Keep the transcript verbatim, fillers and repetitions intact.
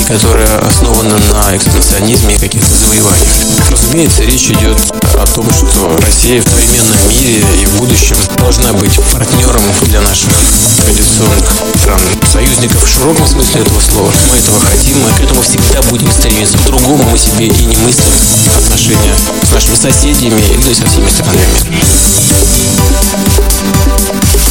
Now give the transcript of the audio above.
которая основана на экспансионизме и каких-то завоеваниях. Разумеется, речь идет о том, что Россия в современном мире и в будущем должна быть партнером для наших традиционных стран, союзников в широком смысле этого слова. Мы этого хотим, мы к этому всегда будем стремиться. По-другому мы себе и не мыслим отношения с нашими соседями или со всеми странами мира.